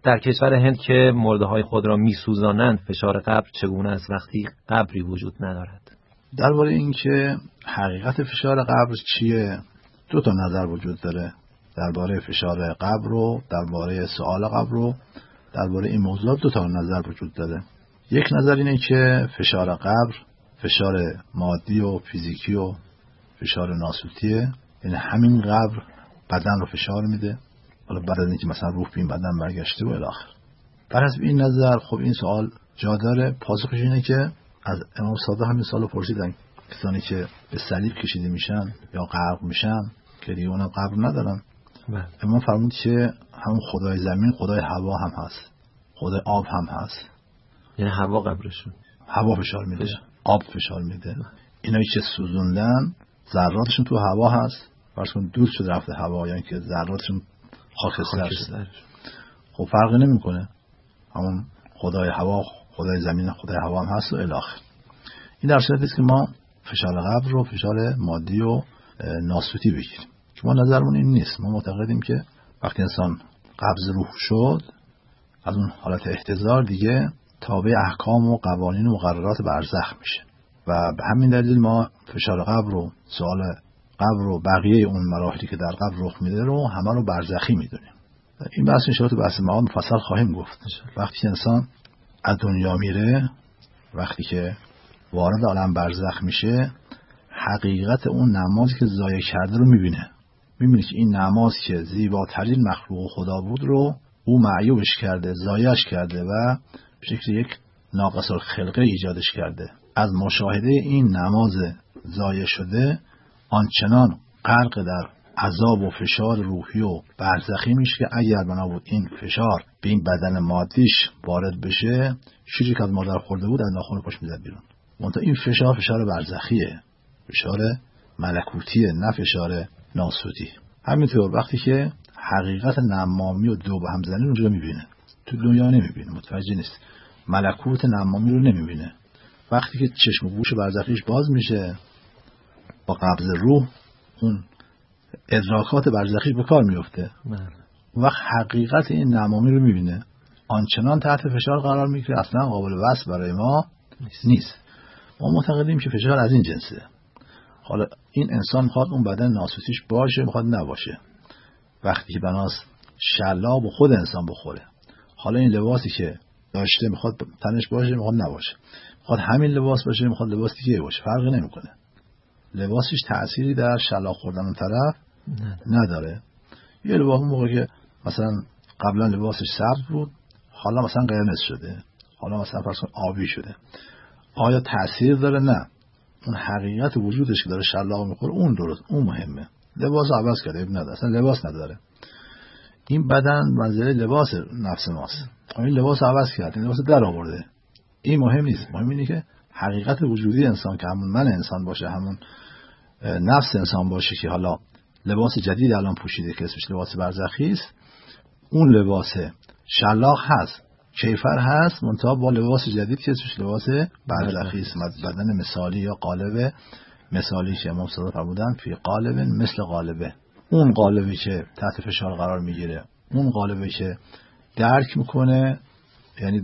در کشور هند که مرده‌های خود را می‌سوزانند فشار قبر چگونه است وقتی قبری وجود ندارد؟ درباره این که حقیقت فشار قبر چیه دو تا نظر وجود داره. درباره فشار قبر رو، درباره سوال قبر رو، درباره این موضوع دو تا نظر وجود داره. یک نظر اینه که فشار قبر فشار مادی و فیزیکی و فشار ناسوتیه، یعنی همین قبر بدن رو فشار میده، حالا بعد از اینکه مثلا روح به این بدن برگشته و الی آخر. بر حسب این نظر خب این سوال جا داره. پاسخش اینه که از امام صادق همین سوالو پرسیدن، کسانی که به صلیب کشیده میشن یا غرق میشن که دیگه اونم قبر ندارن، امام فرمود که همون خدای زمین خدای هوا هم هست، خدای آب هم هست. یعنی هوا قبرشون، هوا فشار میده، آب فشار میده. اینایی که سوزوندن ذراتشون تو هوا هست، فرض کن دود شده رفته هوا، یعنی که ذراتشون خاکستر شده. خب فرقی نمیکنه، همون خدای هوا خدای زمین خدای هوا هم هست و الی آخر. این در صورتی است که ما فشار قبر رو فشار مادی و ناسوتی بگیریم که ما نظرمون این نیست. ما معتقدیم که وقتی انسان قبض روح شد از اون حالت احتضار دیگه تابع احکام و قوانین و مقررات برزخ میشه و به همین دلیل ما فشار قبر رو، سوال قبر رو، بقیه اون مراحلی که در قبر رخ میده رو همه رو برزخی میدونیم. این بحث ان شاءالله تو بحث معاد مفصل خواهیم گفت. وقتی انسان از دنیا میره، وقتی که وارد عالم برزخ میشه، حقیقت اون نمازی که ضایع کرده رو میبینه که این نماز که زیباترین مخلوق خدا بود رو او معیوبش کرده، ضایعش کرده و به شکل یک ناقص الخلقه ایجادش کرده. از مشاهده این نماز ضایع شده آنچنان غرق در عذاب و فشار روحی و برزخی میشه که اگر بنا بود این فشار به این بدن مادیش وارد بشه، شیری که از مادر خورده بود از ناخن پاش میزد بیرون. منتها این فشار برزخیه، فشار ملکوتیه، نه فشار ناسوتی. همینطور وقتی که حقیقت نمامی و دو به هم زنی اونجا میبینه، تو دنیا نمیبینه، متوجه نیست، ملکوت نمامی رو نمیبینه. وقتی که چشم و گوش برزخیش باز میشه با قبض روح، اون ادراکات برزخی به کار میفته، وقت حقیقت این نمامی رو میبینه، آنچنان تحت فشار قرار میگیره اصلا قابل وصف برای ما نیست. ما معتقدیم که فشار از این جنسه. حالا این انسان میخواد اون بدن ناسوتیش باشه، میخواد نباشه. وقتی که بناست شلاب و خود انسان بخوره، حالا این لباسی که داشته میخواد تنش باشه، میخواد نباشه، میخواد همین لباس باشه، میخواد لباس دیگه باشه، فرقی نمیکنه. لباسش تأثیری در شلاق خوردن اون طرف نداره. یه لباس موقعی که مثلا قبلا لباسش سبز بود، حالا مثلا قرمز شده، حالا مثلا فرض کن آبی شده، آیا تأثیر داره؟ نه. اون حقیقت وجودش که داره شلاق میخوره اون درست، اون مهمه. لباس عوض کرده اب نداره، اصلا لباس نداره. این بدن منزله لباس نفس ماست، این لباس عوض کرده، این لباس در آورده، این مهم نیست. مهم اینه که حقیقت وجودی انسان که همون من انسان باشه، همون نفس انسان باشه که حالا لباس جدید الان پوشیده که اسمش لباس برزخی است، اون لباس شلاق هست، کیفر هست، منتها با لباس جدید که اسمش لباس برزخی است. بدن مثالی یا قالب مثالی که امام صادق فرمودن فی قالب مثل قالبه، اون قالبی که تحت فشار قرار میگیره، اون قالبی که درک میکنه، یعنی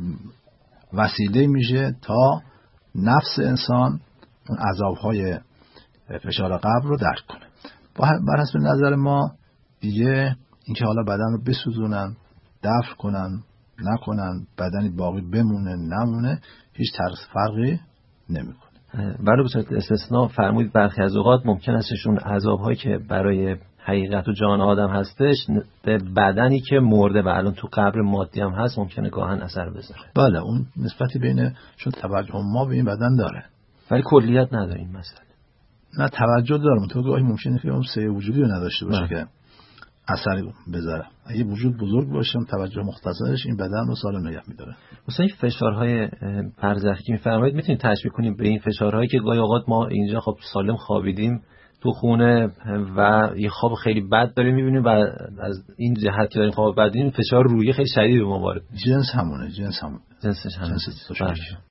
وسیله میشه تا نفس انسان اون عذابهای فشار قبر رو درک کنه. بر حسب نظر ما دیگه اینکه حالا بدن رو بسوزونن، دفن کنن، نکنن، بدنی باقی بمونه نمونه، هیچ فرقی نمیکنه. برای به صورت استثناء فرمودید برخی از اوقات ممکن استشون عذاب‌هایی که برای حقیقت و جان آدم هستش به بدنی که مرده و الان تو قبر مادی هم هست ممکنه گاهن اثر بذاره. بله، اون نسبتی بین چون توجه ما به این بدن داره ولی کلیت نداره این مسئله. نه توجه دارم، تو گاهی ممکنه که اون سه وجودی رو نداشته باشه که اثری بذاره. اگه وجود بزرگ باشه توجه مختصرش این بدن رو سالم نگه می‌داره. مثلا این فشارهای برزخی می‌فرمایید میتونید تشبیه کنیم به این فشارهایی که گاهی اوقات ما اینجا خب سالم خوابیدیم تو خونه و یه خواب خیلی بد داریم می‌بینیم و از این جهت که داریم خواب بد دیدیم فشار روحی خیلی شدید به ما وارد میشه. جنسش همونه. جنسش همونه.